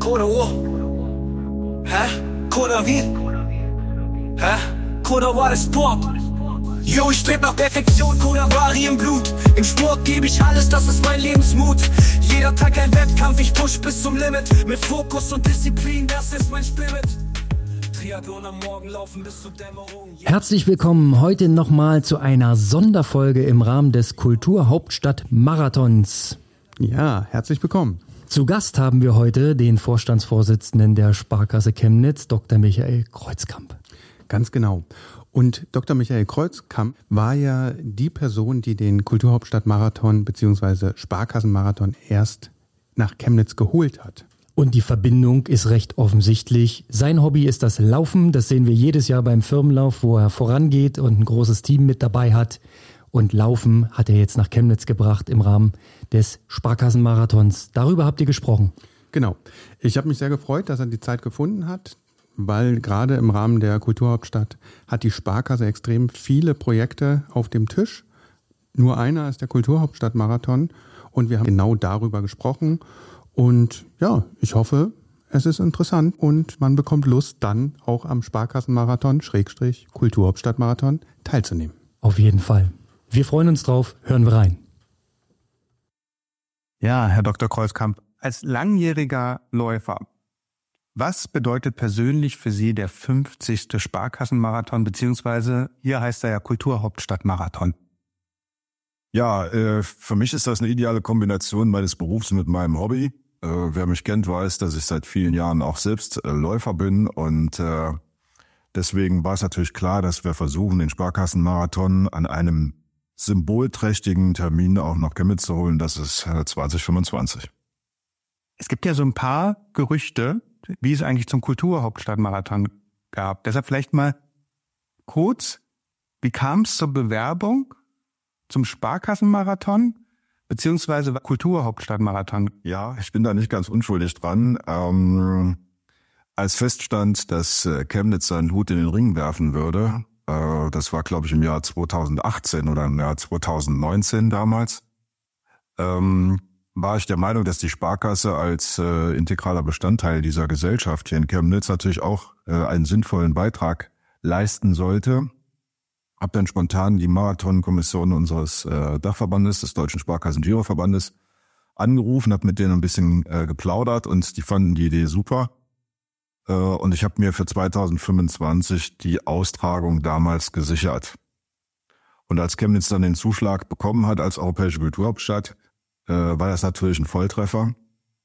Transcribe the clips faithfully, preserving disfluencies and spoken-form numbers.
Koda wo? Hä? Koda wie? Hä? Koda war das Sport. Yo, ich streb nach Perfektion, Koda Vari im Blut. Im Sport gebe ich alles, das ist mein Lebensmut. Jeder Tag ein Wettkampf, ich push bis zum Limit. Mit Fokus und Disziplin, das ist mein Spirit. Triathlon am Morgen laufen bis zur Dämmerung. Herzlich willkommen heute nochmal zu einer Sonderfolge im Rahmen des Kulturhauptstadt-Marathons. Ja, herzlich willkommen. Zu Gast haben wir heute den Vorstandsvorsitzenden der Sparkasse Chemnitz, Doktor Michael Kreuzkamp. Ganz genau. Und Doktor Michael Kreuzkamp war ja die Person, die den Kulturhauptstadt-Marathon bzw. Sparkassenmarathon erst nach Chemnitz geholt hat. Und die Verbindung ist recht offensichtlich. Sein Hobby ist das Laufen. Das sehen wir jedes Jahr beim Firmenlauf, wo er vorangeht und ein großes Team mit dabei hat. Und Laufen hat er jetzt nach Chemnitz gebracht im Rahmen des Sparkassenmarathons. Darüber habt ihr gesprochen. Genau. Ich habe mich sehr gefreut, dass er die Zeit gefunden hat, weil gerade im Rahmen der Kulturhauptstadt hat die Sparkasse extrem viele Projekte auf dem Tisch. Nur einer ist der Kulturhauptstadt-Marathon und wir haben genau darüber gesprochen. Und ja, ich hoffe, es ist interessant und man bekommt Lust, dann auch am Sparkassenmarathon, Schrägstrich Kulturhauptstadt-Marathon teilzunehmen. Auf jeden Fall. Wir freuen uns drauf. Hören wir rein. Ja, Herr Doktor Kreuzkamp, als langjähriger Läufer, was bedeutet persönlich für Sie der fünfzigste Sparkassenmarathon, beziehungsweise hier heißt er ja Kulturhauptstadt-Marathon? Ja, äh, für mich ist das eine ideale Kombination meines Berufs mit meinem Hobby. Äh, wer mich kennt, weiß, dass ich seit vielen Jahren auch selbst äh, Läufer bin und äh, deswegen war es natürlich klar, dass wir versuchen, den Sparkassenmarathon an einem symbolträchtigen Termin auch nach Chemnitz zu holen. Das ist äh, zwanzig fünfundzwanzig. Es gibt ja so ein paar Gerüchte, wie es eigentlich zum Kulturhauptstadt-Marathon gab. Deshalb vielleicht mal kurz, wie kam es zur Bewerbung zum Sparkassenmarathon beziehungsweise Kulturhauptstadt-Marathon? Ja, ich bin da nicht ganz unschuldig dran. Ähm, als feststand, dass äh, Chemnitz seinen Hut in den Ring werfen würde, äh, das war glaube ich im Jahr zweitausendachtzehn oder im Jahr zweitausendneunzehn damals, ähm, war ich der Meinung, dass die Sparkasse als äh, integraler Bestandteil dieser Gesellschaft hier in Chemnitz natürlich auch äh, einen sinnvollen Beitrag leisten sollte. Hab dann spontan die Marathonkommission unseres äh, Dachverbandes, des Deutschen Sparkassen-Giroverbandes, angerufen, hab mit denen ein bisschen äh, geplaudert und die fanden die Idee super. Äh, und ich habe mir für zweitausendfünfundzwanzig die Austragung damals gesichert. Und als Chemnitz dann den Zuschlag bekommen hat als europäische Kulturhauptstadt, äh, war das natürlich ein Volltreffer.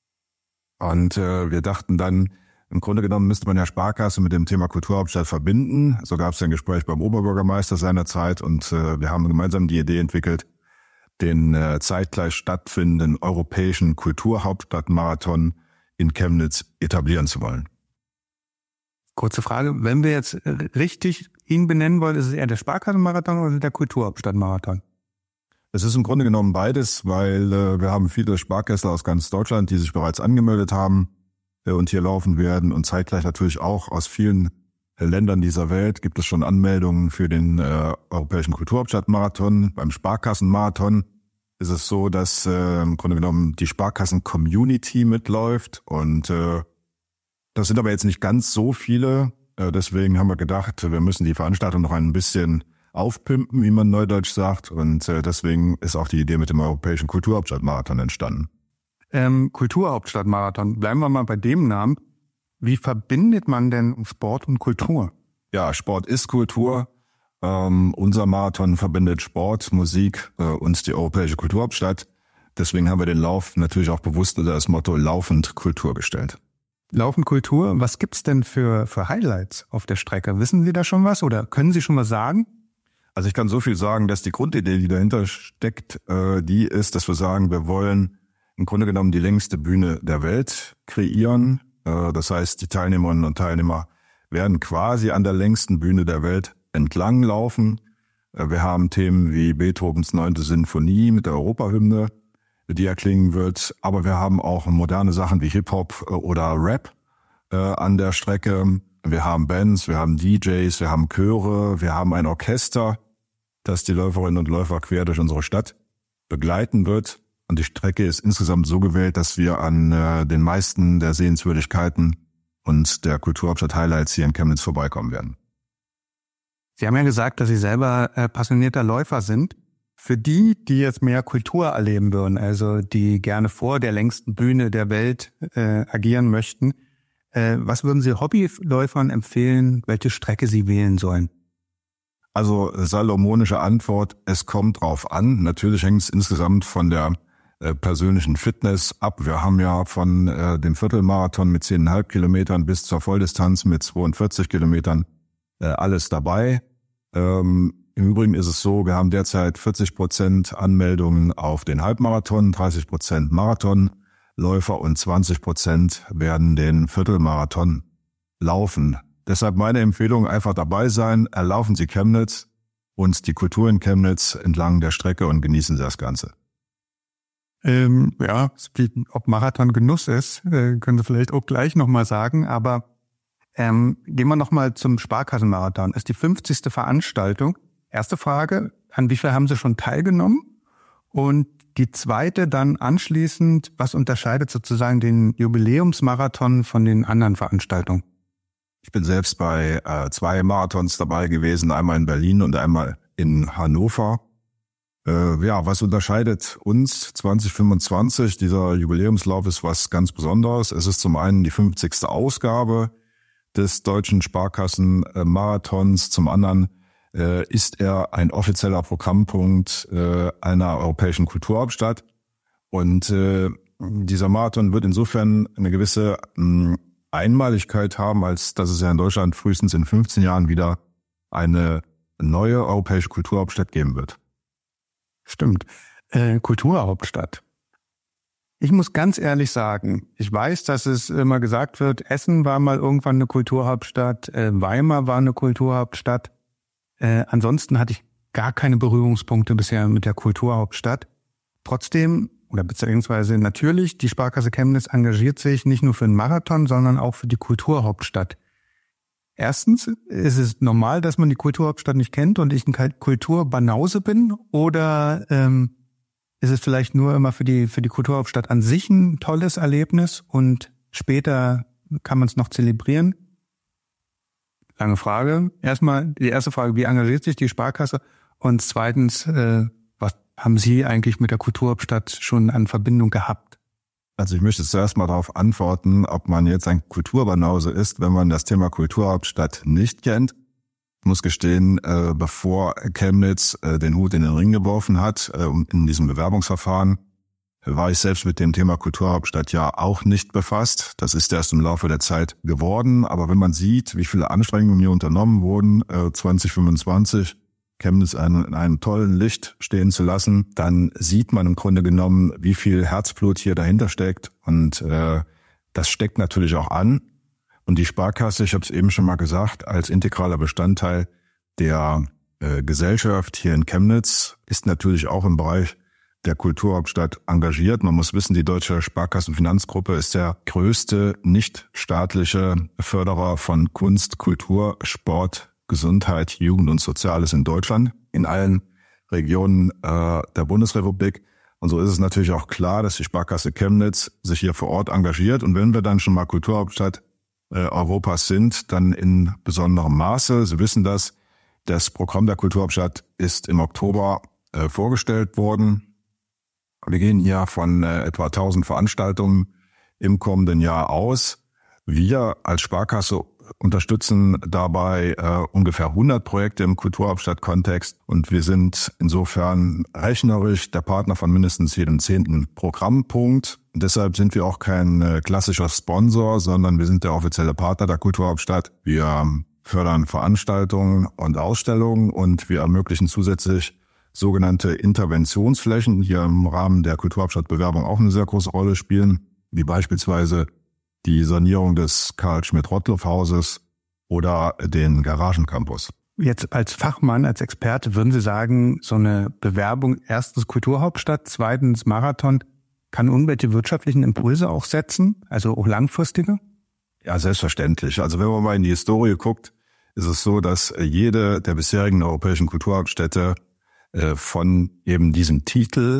Und äh, wir dachten dann, im Grunde genommen müsste man ja Sparkasse mit dem Thema Kulturhauptstadt verbinden. So gab es ein Gespräch beim Oberbürgermeister seinerzeit und äh, wir haben gemeinsam die Idee entwickelt, den äh, zeitgleich stattfindenden europäischen Kulturhauptstadt-Marathon in Chemnitz etablieren zu wollen. Kurze Frage, wenn wir jetzt richtig ihn benennen wollen, ist es eher der Sparkassenmarathon oder der Kulturhauptstadt-Marathon? Es ist im Grunde genommen beides, weil äh, wir haben viele Sparkassler aus ganz Deutschland, die sich bereits angemeldet haben und hier laufen werden und zeitgleich natürlich auch aus vielen Ländern dieser Welt gibt es schon Anmeldungen für den äh, Europäischen Kulturhauptstadt-Marathon. Beim Sparkassenmarathon ist es so, dass äh, im Grunde genommen die Sparkassen-Community mitläuft und äh, das sind aber jetzt nicht ganz so viele. Äh, deswegen haben wir gedacht, wir müssen die Veranstaltung noch ein bisschen aufpimpen, wie man neudeutsch sagt und äh, deswegen ist auch die Idee mit dem Europäischen Kulturhauptstadt-Marathon entstanden. Ähm, Kulturhauptstadt-Marathon. Bleiben wir mal bei dem Namen. Wie verbindet man denn Sport und Kultur? Ja, Sport ist Kultur. Ähm, unser Marathon verbindet Sport, Musik äh, und die europäische Kulturhauptstadt. Deswegen haben wir den Lauf natürlich auch bewusst unter das Motto Laufend Kultur gestellt. Laufend Kultur, was gibt's denn für, für Highlights auf der Strecke? Wissen Sie da schon was oder können Sie schon was sagen? Also ich kann so viel sagen, dass die Grundidee, die dahinter steckt, äh, die ist, dass wir sagen, wir wollen im Grunde genommen die längste Bühne der Welt kreieren. Das heißt, die Teilnehmerinnen und Teilnehmer werden quasi an der längsten Bühne der Welt entlang laufen. Wir haben Themen wie Beethovens neunte Sinfonie mit der Europahymne, die erklingen wird. Aber wir haben auch moderne Sachen wie Hip-Hop oder Rap an der Strecke. Wir haben Bands, wir haben D Js, wir haben Chöre, wir haben ein Orchester, das die Läuferinnen und Läufer quer durch unsere Stadt begleiten wird. Und die Strecke ist insgesamt so gewählt, dass wir an äh, den meisten der Sehenswürdigkeiten und der Kulturhauptstadt-Highlights hier in Chemnitz vorbeikommen werden. Sie haben ja gesagt, dass Sie selber äh, passionierter Läufer sind. Für die, die jetzt mehr Kultur erleben würden, also die gerne vor der längsten Bühne der Welt äh, agieren möchten, äh, was würden Sie Hobbyläufern empfehlen, welche Strecke sie wählen sollen? Also salomonische Antwort, es kommt drauf an. Natürlich hängt es insgesamt von der äh, persönlichen Fitness ab. Wir haben ja von äh, dem Viertelmarathon mit zehn Komma fünf Kilometern bis zur Volldistanz mit zweiundvierzig Kilometern äh, alles dabei. Ähm, Im Übrigen ist es so, wir haben derzeit vierzig Prozent Anmeldungen auf den Halbmarathon, dreißig Prozent Marathonläufer und zwanzig Prozent werden den Viertelmarathon laufen. Deshalb meine Empfehlung, einfach dabei sein, erlaufen Sie Chemnitz und die Kultur in Chemnitz entlang der Strecke und genießen Sie das Ganze. Ähm, ja, ob Marathon Genuss ist, äh, können Sie vielleicht auch gleich nochmal sagen, aber ähm, gehen wir nochmal zum Sparkassenmarathon. Das ist die fünfzigste Veranstaltung. Erste Frage, an wie viel haben Sie schon teilgenommen? Und die zweite dann anschließend, was unterscheidet sozusagen den Jubiläumsmarathon von den anderen Veranstaltungen? Ich bin selbst bei äh, zwei Marathons dabei gewesen, einmal in Berlin und einmal in Hannover. Äh, ja, was unterscheidet uns zwanzig fünfundzwanzig? Dieser Jubiläumslauf ist was ganz Besonderes. Es ist zum einen die fünfzigste Ausgabe des Deutschen Sparkassen-Marathons, zum anderen äh, ist er ein offizieller Programmpunkt äh, einer europäischen Kulturhauptstadt. Und äh, dieser Marathon wird insofern eine gewisse mh, Einmaligkeit haben, als dass es ja in Deutschland frühestens in fünfzehn Jahren wieder eine neue europäische Kulturhauptstadt geben wird. Stimmt. Äh, Kulturhauptstadt. Ich muss ganz ehrlich sagen, ich weiß, dass es immer gesagt wird, Essen war mal irgendwann eine Kulturhauptstadt, äh, Weimar war eine Kulturhauptstadt. Äh, ansonsten hatte ich gar keine Berührungspunkte bisher mit der Kulturhauptstadt. Trotzdem, oder beziehungsweise natürlich, die Sparkasse Chemnitz engagiert sich nicht nur für den Marathon, sondern auch für die Kulturhauptstadt. Erstens, ist es normal, dass man die Kulturhauptstadt nicht kennt und ich ein Kulturbanause bin? Oder ähm, ist es vielleicht nur immer für die für die Kulturhauptstadt an sich ein tolles Erlebnis und später kann man es noch zelebrieren? Lange Frage. Erstmal die erste Frage, wie engagiert sich die Sparkasse? Und zweitens, äh, was haben Sie eigentlich mit der Kulturhauptstadt schon an Verbindung gehabt? Also ich möchte zuerst mal darauf antworten, ob man jetzt ein Kulturbanause ist, wenn man das Thema Kulturhauptstadt nicht kennt. Ich muss gestehen, äh, bevor Chemnitz äh, den Hut in den Ring geworfen hat, äh, in diesem Bewerbungsverfahren, war ich selbst mit dem Thema Kulturhauptstadt ja auch nicht befasst. Das ist erst im Laufe der Zeit geworden. Aber wenn man sieht, wie viele Anstrengungen hier unternommen wurden, äh, zwanzig fünfundzwanzig, Chemnitz in einem tollen Licht stehen zu lassen, dann sieht man im Grunde genommen, wie viel Herzblut hier dahinter steckt. Und äh, das steckt natürlich auch an. Und die Sparkasse, ich habe es eben schon mal gesagt, als integraler Bestandteil der äh, Gesellschaft hier in Chemnitz ist natürlich auch im Bereich der Kulturhauptstadt engagiert. Man muss wissen, die Deutsche Sparkassenfinanzgruppe ist der größte nichtstaatliche Förderer von Kunst, Kultur, Sport, Gesundheit, Jugend und Soziales in Deutschland, in allen Regionen äh, der Bundesrepublik. Und so ist es natürlich auch klar, dass die Sparkasse Chemnitz sich hier vor Ort engagiert. Und wenn wir dann schon mal Kulturhauptstadt äh, Europas sind, dann in besonderem Maße. Sie wissen das, das Programm der Kulturhauptstadt ist im Oktober äh, vorgestellt worden. Wir gehen hier von äh, etwa tausend Veranstaltungen im kommenden Jahr aus. Wir als Sparkasse unterstützen dabei äh, ungefähr hundert Projekte im Kulturhauptstadt-Kontext und wir sind insofern rechnerisch der Partner von mindestens jedem zehnten Programmpunkt. Und deshalb sind wir auch kein äh, klassischer Sponsor, sondern wir sind der offizielle Partner der Kulturhauptstadt. Wir ähm, fördern Veranstaltungen und Ausstellungen und wir ermöglichen zusätzlich sogenannte Interventionsflächen, die hier im Rahmen der Kulturhauptstadtbewerbung auch eine sehr große Rolle spielen, wie beispielsweise die Sanierung des Karl-Schmidt-Rottluff-Hauses oder den Garagencampus. Jetzt als Fachmann, als Experte, würden Sie sagen, so eine Bewerbung, erstens Kulturhauptstadt, zweitens Marathon, kann irgendwelche wirtschaftlichen Impulse auch setzen, also auch langfristige? Ja, selbstverständlich. Also wenn man mal in die Historie guckt, ist es so, dass jede der bisherigen europäischen Kulturhauptstädte von eben diesem Titel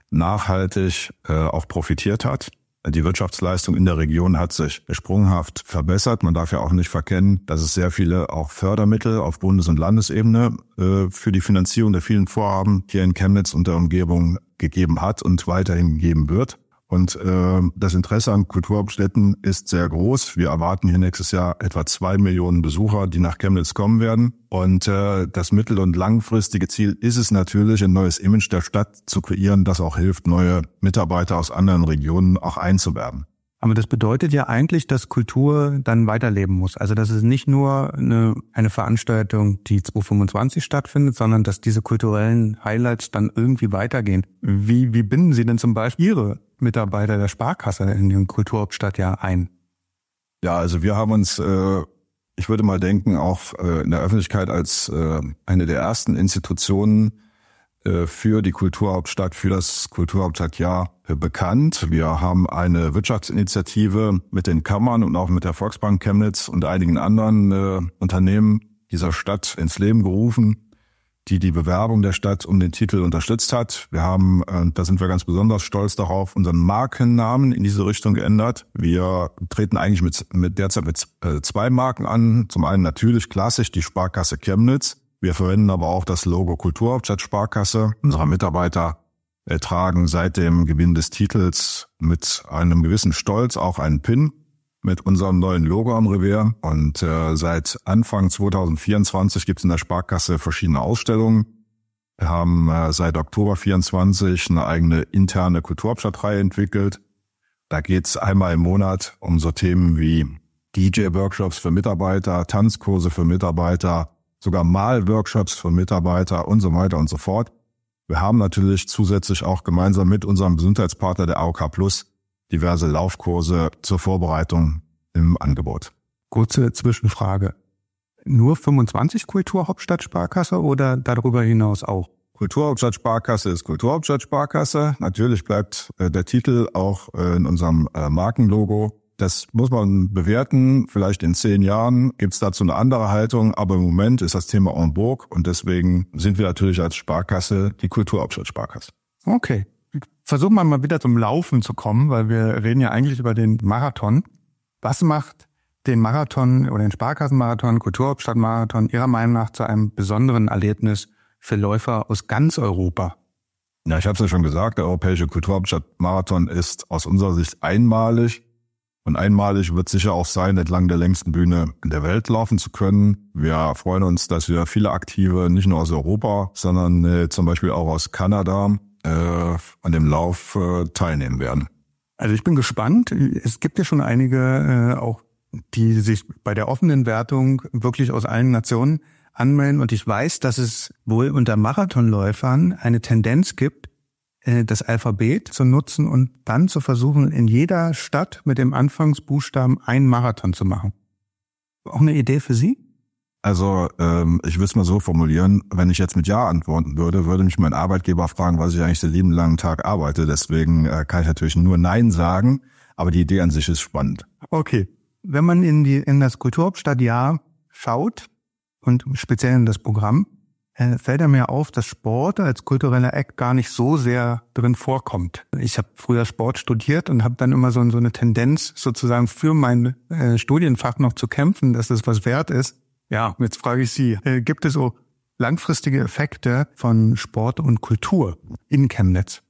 nachhaltig äh, auch profitiert hat. Die Wirtschaftsleistung in der Region hat sich sprunghaft verbessert. Man darf ja auch nicht verkennen, dass es sehr viele auch Fördermittel auf Bundes- und Landesebene äh, für die Finanzierung der vielen Vorhaben hier in Chemnitz und der Umgebung gegeben hat und weiterhin geben wird. Und äh, das Interesse an Kulturhauptstädten ist sehr groß. Wir erwarten hier nächstes Jahr etwa zwei Millionen Besucher, die nach Chemnitz kommen werden. Und äh, das mittel- und langfristige Ziel ist es natürlich, ein neues Image der Stadt zu kreieren, das auch hilft, neue Mitarbeiter aus anderen Regionen auch einzuwerben. Aber das bedeutet ja eigentlich, dass Kultur dann weiterleben muss. Also dass es nicht nur eine, eine Veranstaltung, die zwanzig fünfundzwanzig stattfindet, sondern dass diese kulturellen Highlights dann irgendwie weitergehen. Wie, wie binden Sie denn zum Beispiel Ihre Mitarbeiter der Sparkasse in den Kulturhauptstadtjahr ein? Ja, also wir haben uns, äh, ich würde mal denken, auch äh, in der Öffentlichkeit als äh, eine der ersten Institutionen äh, für die Kulturhauptstadt, für das Kulturhauptstadtjahr äh, bekannt. Wir haben eine Wirtschaftsinitiative mit den Kammern und auch mit der Volksbank Chemnitz und einigen anderen äh, Unternehmen dieser Stadt ins Leben gerufen, die die Bewerbung der Stadt um den Titel unterstützt hat. Wir haben, äh, da sind wir ganz besonders stolz darauf, unseren Markennamen in diese Richtung geändert. Wir treten eigentlich mit, mit derzeit mit äh, zwei Marken an. Zum einen natürlich klassisch die Sparkasse Chemnitz. Wir verwenden aber auch das Logo Kulturhauptstadt Sparkasse. Unsere Mitarbeiter äh, tragen seit dem Gewinn des Titels mit einem gewissen Stolz auch einen Pin mit unserem neuen Logo am Revers. Und äh, seit Anfang zwanzig vierundzwanzig gibt es in der Sparkasse verschiedene Ausstellungen. Wir haben äh, seit Oktober vierundzwanzig eine eigene interne Kulturhauptstadtreihe entwickelt. Da geht es einmal im Monat um so Themen wie D J-Workshops für Mitarbeiter, Tanzkurse für Mitarbeiter, sogar Malworkshops für Mitarbeiter und so weiter und so fort. Wir haben natürlich zusätzlich auch gemeinsam mit unserem Gesundheitspartner der A O K Plus diverse Laufkurse zur Vorbereitung im Angebot. Kurze Zwischenfrage. Nur fünfundzwanzig Kulturhauptstadt Sparkasse oder darüber hinaus auch? Kulturhauptstadt Sparkasse ist Kulturhauptstadt Sparkasse. Natürlich bleibt äh, der Titel auch äh, in unserem äh, Markenlogo. Das muss man bewerten. Vielleicht in zehn Jahren gibt es dazu eine andere Haltung. Aber im Moment ist das Thema en vogue und deswegen sind wir natürlich als Sparkasse die Kulturhauptstadt Sparkasse. Okay. Versuchen wir mal wieder zum Laufen zu kommen, weil wir reden ja eigentlich über den Marathon. Was macht den Marathon oder den Sparkassenmarathon, Kulturhauptstadtmarathon Ihrer Meinung nach zu einem besonderen Erlebnis für Läufer aus ganz Europa? Ja, ich habe es ja schon gesagt, der Europäische Kulturhauptstadtmarathon ist aus unserer Sicht einmalig. Und einmalig wird sicher auch sein, entlang der längsten Bühne in der Welt laufen zu können. Wir freuen uns, dass wir viele Aktive nicht nur aus Europa, sondern äh, zum Beispiel auch aus Kanada äh, an dem Lauf äh, teilnehmen werden. Also ich bin gespannt. Es gibt ja schon einige äh, auch, die sich bei der offenen Wertung wirklich aus allen Nationen anmelden. Und ich weiß, dass es wohl unter Marathonläufern eine Tendenz gibt, das Alphabet zu nutzen und dann zu versuchen, in jeder Stadt mit dem Anfangsbuchstaben einen Marathon zu machen. Auch eine Idee für Sie? Also ähm, ich würde es mal so formulieren, wenn ich jetzt mit Ja antworten würde, würde mich mein Arbeitgeber fragen, was ich eigentlich den lieben langen Tag arbeite. Deswegen äh, kann ich natürlich nur Nein sagen, aber die Idee an sich ist spannend. Okay, wenn man in die in das Kulturhauptstadtjahr schaut und speziell in das Programm, fällt mir auf, dass Sport als kultureller Act gar nicht so sehr drin vorkommt. Ich habe früher Sport studiert und habe dann immer so, so eine Tendenz, sozusagen für mein äh, Studienfach noch zu kämpfen, dass das was wert ist. Ja, jetzt frage ich Sie, äh, gibt es so langfristige Effekte von Sport und Kultur in Chemnitz?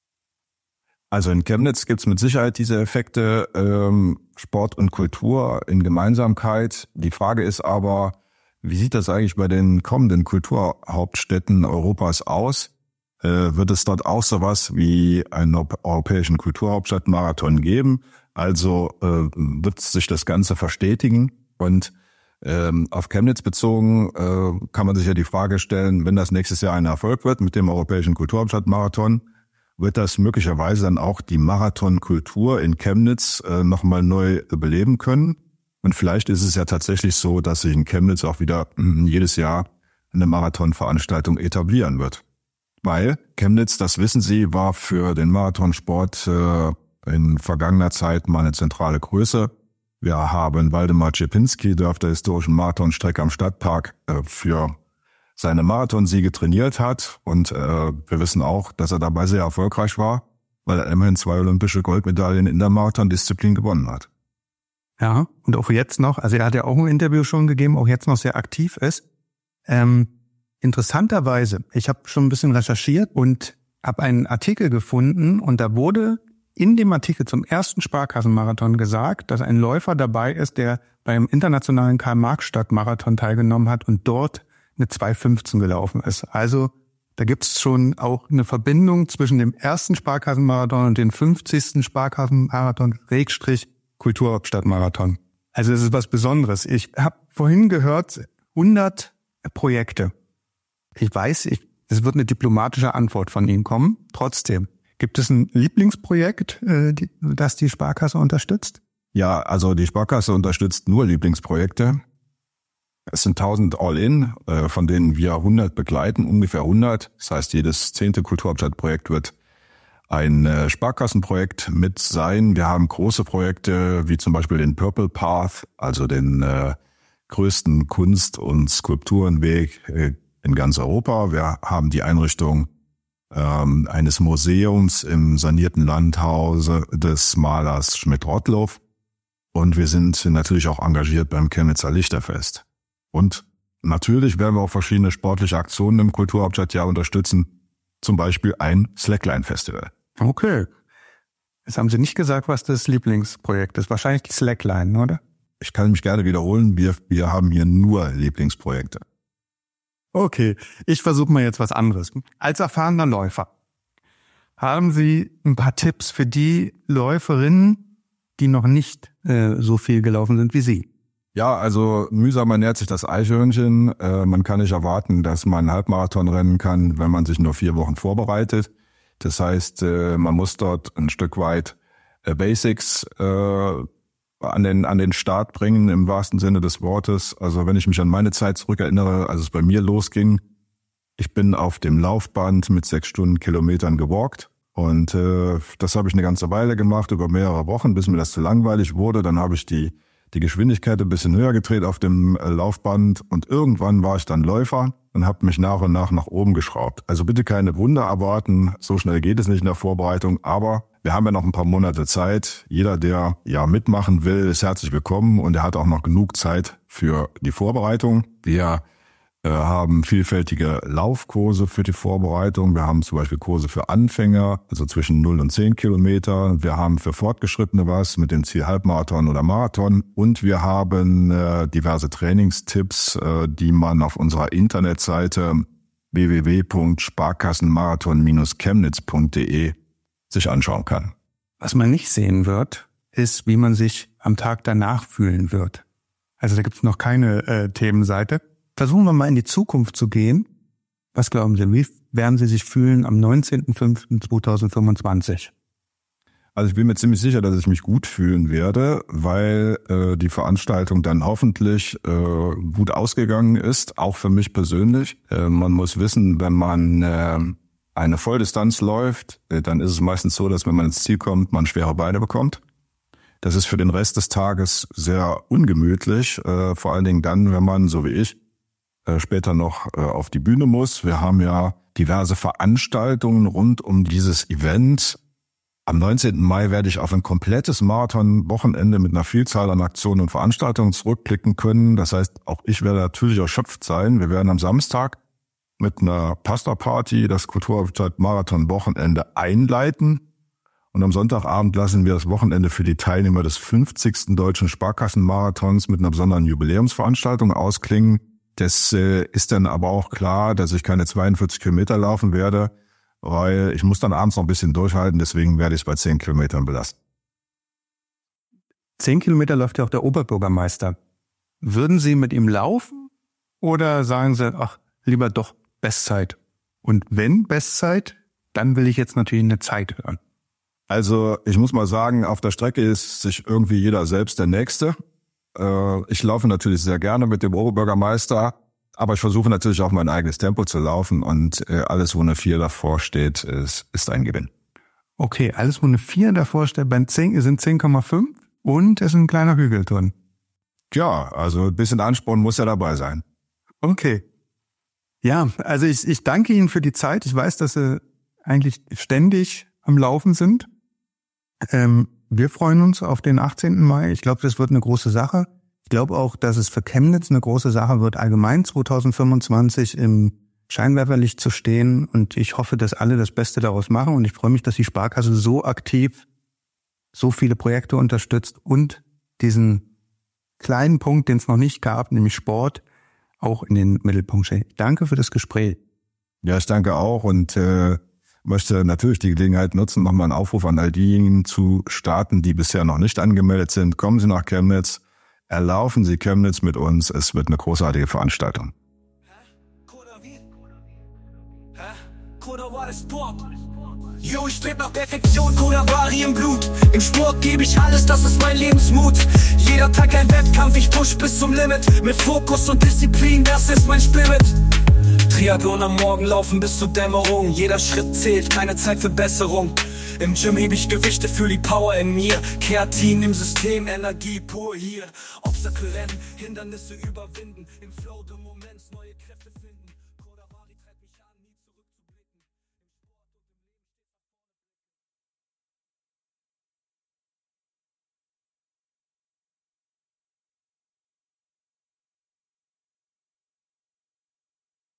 Also in Chemnitz gibt es mit Sicherheit diese Effekte, ähm, Sport und Kultur in Gemeinsamkeit. Die Frage ist aber, wie sieht das eigentlich bei den kommenden Kulturhauptstädten Europas aus? Äh, wird es dort auch sowas wie einen europäischen Kulturhauptstadtmarathon geben? Also äh, wird sich das Ganze verstetigen? Und ähm, auf Chemnitz bezogen äh, kann man sich ja die Frage stellen, wenn das nächstes Jahr ein Erfolg wird mit dem europäischen Kulturhauptstadtmarathon, wird das möglicherweise dann auch die Marathonkultur in Chemnitz äh, nochmal neu beleben können? Und vielleicht ist es ja tatsächlich so, dass sich in Chemnitz auch wieder jedes Jahr eine Marathonveranstaltung etablieren wird. Weil Chemnitz, das wissen Sie, war für den Marathonsport äh, in vergangener Zeit mal eine zentrale Größe. Wir haben Waldemar Czepinski, der auf der historischen Marathonstrecke am Stadtpark äh, für seine Marathonsiege trainiert hat. Und äh, wir wissen auch, dass er dabei sehr erfolgreich war, weil er immerhin zwei olympische Goldmedaillen in der Marathondisziplin gewonnen hat. Ja, und auch jetzt noch, also er hat ja auch ein Interview schon gegeben, auch jetzt noch sehr aktiv ist. Ähm, interessanterweise, ich habe schon ein bisschen recherchiert und habe einen Artikel gefunden und da wurde in dem Artikel zum ersten Sparkassenmarathon gesagt, dass ein Läufer dabei ist, der beim internationalen Karl-Marx-Stadt-Marathon teilgenommen hat und dort eine zwei fünfzehn gelaufen ist. Also da gibt's schon auch eine Verbindung zwischen dem ersten Sparkassenmarathon und dem fünfzigsten Sparkassenmarathon Schrägstrich Kulturhauptstadtmarathon. Also es ist was Besonderes. Ich habe vorhin gehört, hundert Projekte. Ich weiß, ich, es wird eine diplomatische Antwort von Ihnen kommen. Trotzdem, gibt es ein Lieblingsprojekt, äh, die, das die Sparkasse unterstützt? Ja, also die Sparkasse unterstützt nur Lieblingsprojekte. Es sind tausend All-In, äh, von denen wir hundert begleiten, ungefähr hundert. Das heißt, jedes zehnte Kulturhauptstadtprojekt wird ein äh, Sparkassenprojekt mit sein. Wir haben große Projekte, wie zum Beispiel den Purple Path, also den äh, größten Kunst- und Skulpturenweg äh, in ganz Europa. Wir haben die Einrichtung ähm, eines Museums im sanierten Landhause des Malers Schmidt-Rottluff. Und wir sind natürlich auch engagiert beim Chemnitzer Lichterfest. Und natürlich werden wir auch verschiedene sportliche Aktionen im Kulturhauptstadtjahr unterstützen. Zum Beispiel ein Slackline-Festival. Okay. Jetzt haben Sie nicht gesagt, was das Lieblingsprojekt ist. Wahrscheinlich die Slackline, oder? Ich kann mich gerne wiederholen. Wir, wir haben hier nur Lieblingsprojekte. Okay, ich versuche mal jetzt was anderes. Als erfahrener Läufer, haben Sie ein paar Tipps für die Läuferinnen, die noch nicht äh, so viel gelaufen sind wie Sie? Ja, also mühsam ernährt sich das Eichhörnchen. Äh, man kann nicht erwarten, dass man einen Halbmarathon rennen kann, wenn man sich nur vier Wochen vorbereitet. Das heißt, äh, man muss dort ein Stück weit äh, Basics äh, an den an den Start bringen, im wahrsten Sinne des Wortes. Also wenn ich mich an meine Zeit zurückerinnere, als es bei mir losging, ich bin auf dem Laufband mit sechs Stundenkilometern gewalkt. Und äh, das habe ich eine ganze Weile gemacht, über mehrere Wochen, bis mir das zu langweilig wurde. Dann habe ich die die Geschwindigkeit ein bisschen höher gedreht auf dem äh, Laufband und irgendwann war ich dann Läufer und habe mich nach und nach nach oben geschraubt. Also bitte keine Wunder erwarten, so schnell geht es nicht in der Vorbereitung, aber wir haben ja noch ein paar Monate Zeit. Jeder, der ja mitmachen will, ist herzlich willkommen und er hat auch noch genug Zeit für die Vorbereitung. Wir äh, haben vielfältige Laufkurse für die Vorbereitung. Wir haben zum Beispiel Kurse für Anfänger, also zwischen null und zehn Kilometer. Wir haben für Fortgeschrittene was mit dem Ziel Halbmarathon oder Marathon. Und wir haben äh, diverse Trainingstipps, äh, die man auf unserer Internetseite w w w punkt sparkassenmarathon Bindestrich chemnitz punkt d e sich anschauen kann. Was man nicht sehen wird, ist, wie man sich am Tag danach fühlen wird. Also da gibt es noch keine äh, Themenseite. Versuchen wir mal in die Zukunft zu gehen. Was glauben Sie, wie werden Sie sich fühlen am neunzehnten fünften zweitausendfünfundzwanzig? Also ich bin mir ziemlich sicher, dass ich mich gut fühlen werde, weil äh, die Veranstaltung dann hoffentlich äh, gut ausgegangen ist, auch für mich persönlich. Äh, man muss wissen, wenn man äh, eine Volldistanz läuft, äh, dann ist es meistens so, dass wenn man ins Ziel kommt, man schwere Beine bekommt. Das ist für den Rest des Tages sehr ungemütlich, äh, vor allen Dingen dann, wenn man, so wie ich, äh, später noch äh, auf die Bühne muss. Wir haben ja diverse Veranstaltungen rund um dieses Event. Am neunzehnten Mai werde ich auf ein komplettes Marathon-Wochenende mit einer Vielzahl an Aktionen und Veranstaltungen zurückblicken können. Das heißt, auch ich werde natürlich erschöpft sein. Wir werden am Samstag mit einer Pasta-Party das Kulturhauptstadt-Marathon-Wochenende einleiten. Und am Sonntagabend lassen wir das Wochenende für die Teilnehmer des fünfzigsten Deutschen Sparkassenmarathons mit einer besonderen Jubiläumsveranstaltung ausklingen. Das äh, ist dann aber auch klar, dass ich keine zweiundvierzig Kilometer laufen werde, weil ich muss dann abends noch ein bisschen durchhalten, deswegen werde ich es bei zehn Kilometern belassen. Zehn Kilometer läuft ja auch der Oberbürgermeister. Würden Sie mit ihm laufen oder sagen Sie, ach, lieber doch Bestzeit? Und wenn Bestzeit, dann will ich jetzt natürlich eine Zeit hören. Also ich muss mal sagen, auf der Strecke ist sich irgendwie jeder selbst der Nächste. Äh, ich laufe natürlich sehr gerne mit dem Oberbürgermeister, aber ich versuche natürlich auch mein eigenes Tempo zu laufen und äh, alles, wo eine vier davor steht, ist, ist ein Gewinn. Okay, alles, wo eine vier davor steht, bei zehn sind zehn Komma fünf und es ist ein kleiner Hügel drin. Ja, also ein bisschen Ansporn muss ja dabei sein. Okay. Ja, also ich, ich danke Ihnen für die Zeit. Ich weiß, dass Sie eigentlich ständig am Laufen sind. Ähm, wir freuen uns auf den achtzehnten Mai. Ich glaube, das wird eine große Sache. Ich glaube auch, dass es für Chemnitz eine große Sache wird, allgemein zwanzig fünfundzwanzig im Scheinwerferlicht zu stehen. Und ich hoffe, dass alle das Beste daraus machen. Und ich freue mich, dass die Sparkasse so aktiv so viele Projekte unterstützt und diesen kleinen Punkt, den es noch nicht gab, nämlich Sport, auch in den Mittelpunkt stellt. Danke für das Gespräch. Ja, ich danke auch und äh, möchte natürlich die Gelegenheit nutzen, nochmal einen Aufruf an all diejenigen zu starten, die bisher noch nicht angemeldet sind. Kommen Sie nach Chemnitz, erlaufen Sie Chemnitz mit uns. Es wird eine großartige Veranstaltung. Yo, ich streb nach Perfektion, Kodavari im Blut. Im Sport gebe ich alles, das ist mein Lebensmut. Jeder Tag ein Wettkampf, ich push bis zum Limit. Mit Fokus und Disziplin, das ist mein Spirit. Triathlon am Morgen, laufen bis zur Dämmerung. Jeder Schritt zählt, keine Zeit für Besserung. Im Gym heb ich Gewichte, fühl die Power in mir. Kreatin im System, Energie pur hier. Obstacle rennen, Hindernisse überwinden. Im